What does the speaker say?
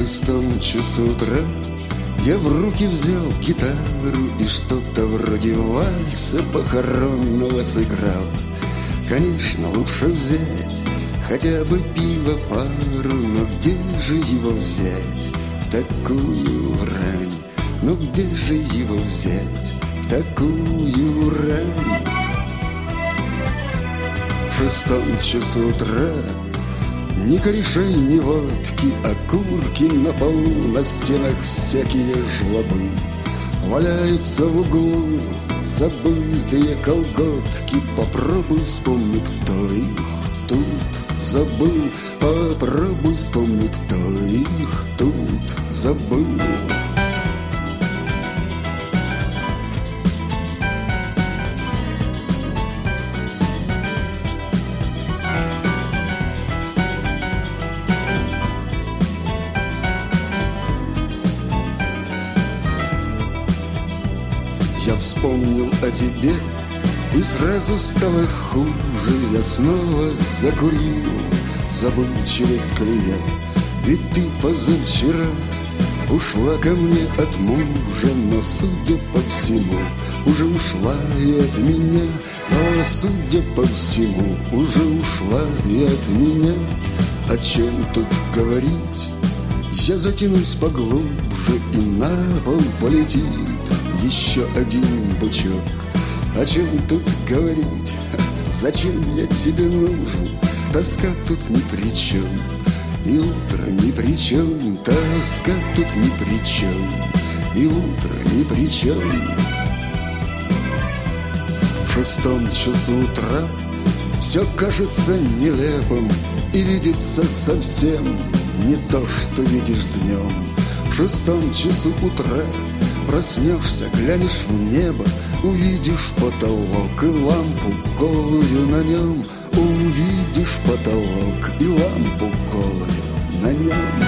6 часу утра я в руки взял гитару и что-то вроде вальса похоронного сыграл. Конечно, лучше взять хотя бы пиво пару, но где же его взять в такую рань? Но где же его взять в такую рань? В 6 часу утра ни корешей, ни водки, окурки на полу, на стенах всякие жлобы. Валяются в углу забытые колготки. Попробуй вспомни, кто их тут забыл. Попробуй вспомни, кто их тут забыл. Я вспомнил о тебе, и сразу стало хуже. Я снова закурил, забывчивость клея. Ведь ты позавчера ушла ко мне от мужа, но, судя по всему, уже ушла и от меня. Но, судя по всему, уже ушла и от меня. О чем тут говорить? Я затянусь поглубже, и на пол полетит еще один бычок. О чем тут говорить? Зачем я тебе нужен? Тоска тут ни при чем, и утро ни при чем. Тоска тут ни при чем, и утро ни при чем. В 6 часу утра все кажется нелепым и видится совсем не то, что видишь днем. В 6 часу утра проснешься, глянешь в небо, увидишь потолок и лампу голую на нем. Увидишь потолок и лампу голую на нем.